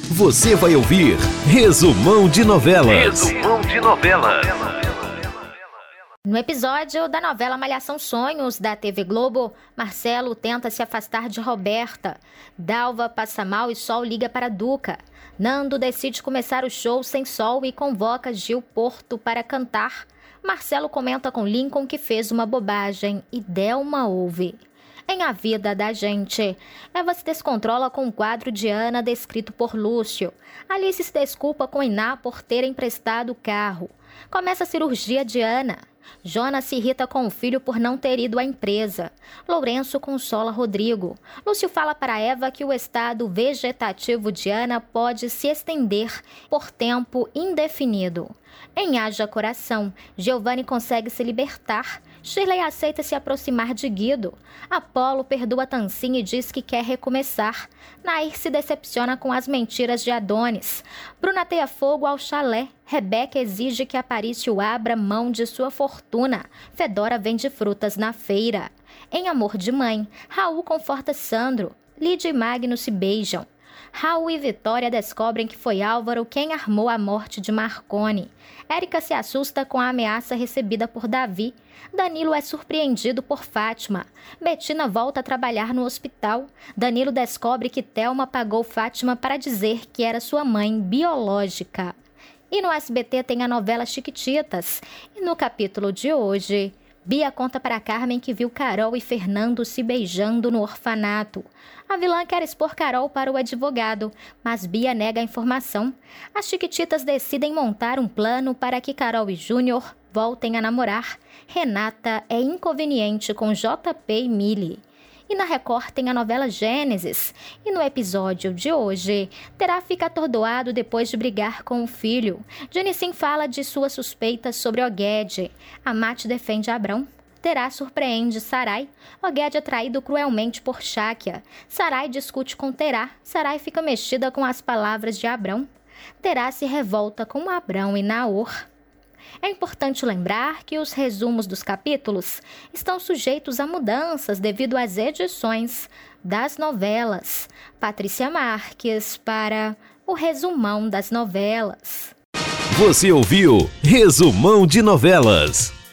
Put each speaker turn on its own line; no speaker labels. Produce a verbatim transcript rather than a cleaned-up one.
Você vai ouvir Resumão de Novelas.
Resumão de Novelas.
No episódio da novela Malhação Sonhos, da T V Globo, Marcelo tenta se afastar de Roberta. Dalva passa mal e Sol liga para Duca. Nando decide começar o show sem Sol e convoca Gil Porto para cantar. Marcelo comenta com Lincoln que fez uma bobagem e Delma ouve. Em A Vida da Gente, Eva se descontrola com o quadro de Ana descrito por Lúcio. Alice se desculpa com Iná por ter emprestado o carro. Começa a cirurgia de Ana. Jonas se irrita com o filho por não ter ido à empresa. Lourenço consola Rodrigo. Lúcio fala para Eva que o estado vegetativo de Ana pode se estender por tempo indefinido. Em Haja Coração, Giovanni consegue se libertar. Shirley aceita se aproximar de Guido. Apolo perdoa Tancinha e diz que quer recomeçar. Nair se decepciona com as mentiras de Adonis. Bruna ateia fogo ao chalé. Rebeca exige que Aparício abra mão de sua fortuna. Fedora vende frutas na feira. Em Amor de Mãe, Raul conforta Sandro. Lídia e Magno se beijam. Raul e Vitória descobrem que foi Álvaro quem armou a morte de Marconi. Érica se assusta com a ameaça recebida por Davi. Danilo é surpreendido por Fátima. Betina volta a trabalhar no hospital. Danilo descobre que Thelma pagou Fátima para dizer que era sua mãe biológica. E no S B T tem a novela Chiquititas. E no capítulo de hoje, Bia conta para Carmen que viu Carol e Fernando se beijando no orfanato. A vilã quer expor Carol para o advogado, mas Bia nega a informação. As Chiquititas decidem montar um plano para que Carol e Júnior voltem a namorar. Renata é inconveniente com J P e Milly. E na Record tem a novela Gênesis. E no episódio de hoje, Terá fica atordoado depois de brigar com o filho. Janicim fala de suas suspeitas sobre Oguede. Amate defende Abrão. Terá surpreende Sarai. Oguede é traído cruelmente por Cháquia. Sarai discute com Terá. Sarai fica mexida com as palavras de Abrão. Terá se revolta com Abrão e Naor. É importante lembrar que os resumos dos capítulos estão sujeitos a mudanças devido às edições das novelas. Patrícia Marques para o Resumão das Novelas.
Você ouviu Resumão de Novelas.